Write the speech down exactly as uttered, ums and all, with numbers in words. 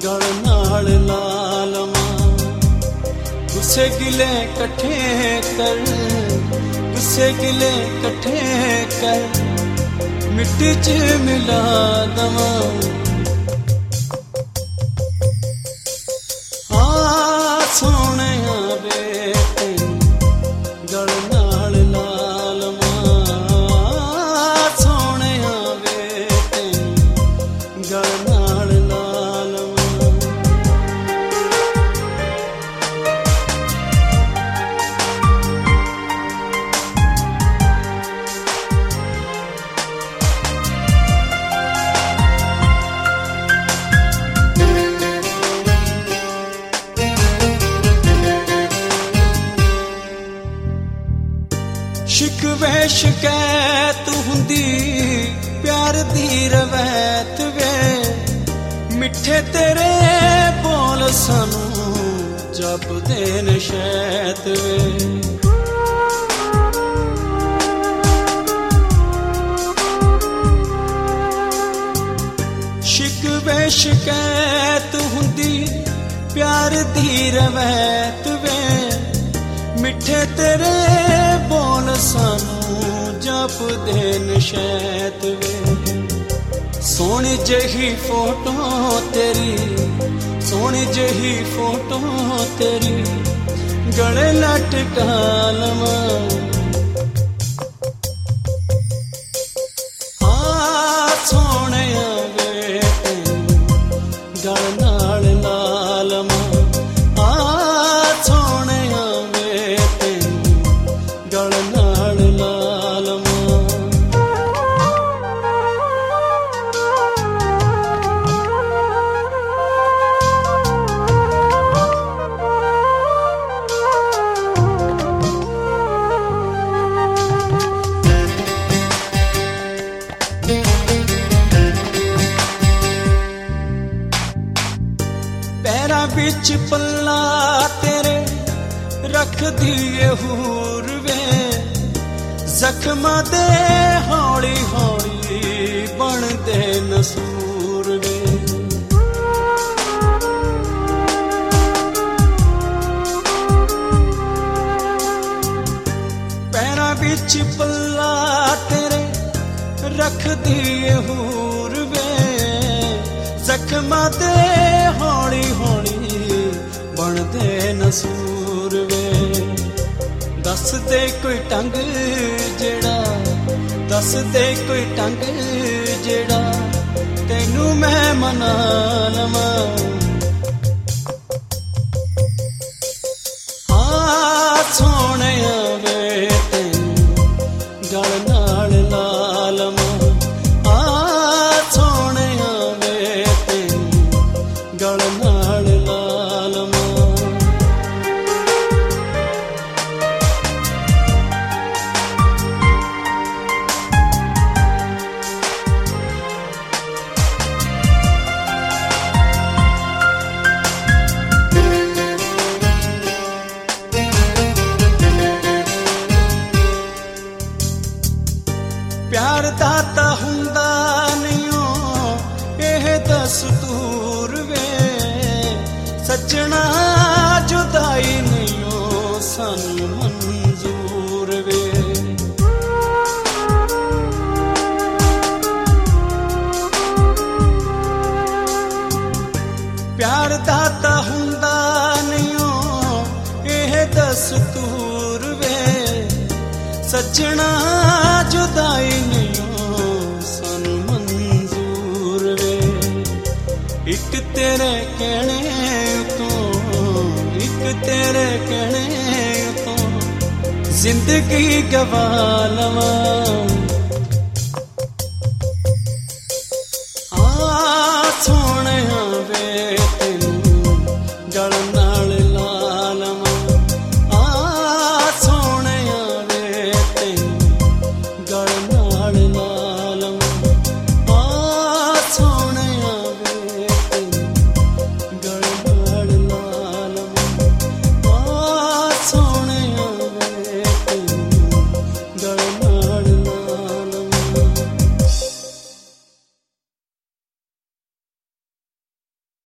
गल नाल ला लवां। गुस्से गिले कट्ठे कर, गुस्से गिले कट्ठे कर, मिट्टी च मिला दवां। हाँ सोने वे गल नाल ला लवां, सोने वे गल नाल ला लवां। शिकवे शिकैत हुंदी प्यार दी रवैत वे, मिठे तेरे बोल सानू जपदे ने शैत वे। शिकवे शिकैत हुंदी प्यार दी रवैत वे, मिठे तेरे बोल सानू जपदे ने शैत वे। सोहनी जही फोटो तेरी, सोहनी जही फोटो तेरी, गले लटका लवां। हाँ सोहने वे गल नाल ला लवां। पैरां बिच पल्ला तेरे रख दिए हूर वे, जख्मां दे हौली हौली बनदे नसूर वे। पैरां बिच पल्ला तेरे रख दिए हूर वे, जख्मां दे हौली हौली बनदे नसूर वे। दस दे कोई ढंग जेड़ा, दस दे कोई ढंग जेड़ा, तैनू मैं मना लवां। हाँ सोहणे वे गल नाल ला लवां। गल नाल ला लवां। प्यार दाता हुंदा नहीं एह दस्तूर वे, सजना जुदाई नहीं सानू मंजूर वे। प्यार दाता हुंदा नहीं एह दस्तूर वे, सजना जुदाई नहीं सानू मंजूर वे। एक तेरे कहने तो, एक तेरे कहने तो, जिंदगी गवा लवां।